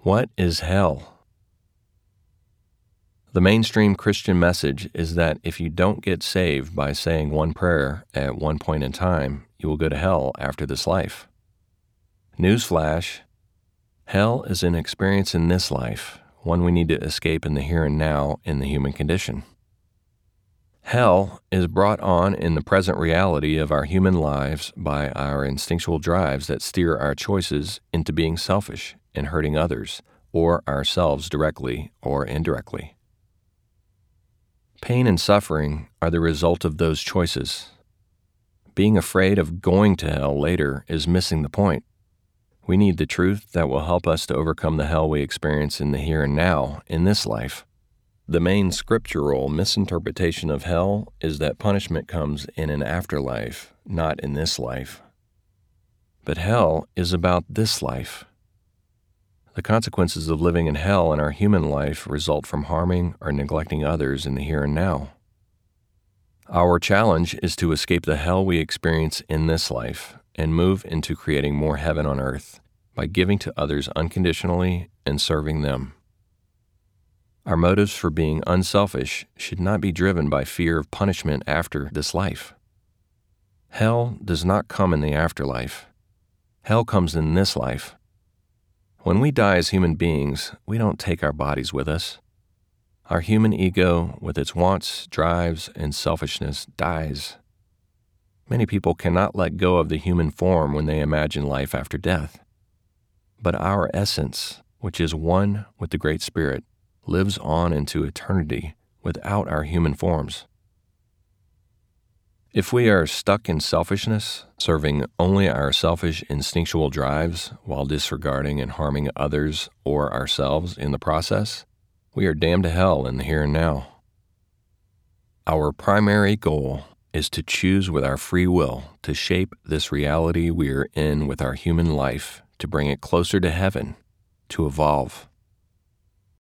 What is hell? The mainstream Christian message is that if you don't get saved by saying one prayer at one point in time, you will go to hell after this life. Newsflash: hell is an experience in this life, one we need to escape in the here and now in the human condition. Hell is brought on in the present reality of our human lives by our instinctual drives that steer our choices into being selfish and hurting others, or ourselves directly or indirectly. Pain and suffering are the result of those choices. Being afraid of going to hell later is missing the point. We need the truth that will help us to overcome the hell we experience in the here and now in this life. The main scriptural misinterpretation of hell is that punishment comes in an afterlife, not in this life. But hell is about this life. The consequences of living in hell in our human life result from harming or neglecting others in the here and now. Our challenge is to escape the hell we experience in this life and move into creating more heaven on earth by giving to others unconditionally and serving them. Our motives for being unselfish should not be driven by fear of punishment after this life. Hell does not come in the afterlife. Hell comes in this life. When we die as human beings, we don't take our bodies with us. Our human ego, with its wants, drives, and selfishness, dies. Many people cannot let go of the human form when they imagine life after death. But our essence, which is one with the Great Spirit, lives on into eternity without our human forms. If we are stuck in selfishness, serving only our selfish instinctual drives while disregarding and harming others or ourselves in the process, we are damned to hell in the here and now. Our primary goal is to choose with our free will to shape this reality we are in with our human life, to bring it closer to heaven, to evolve.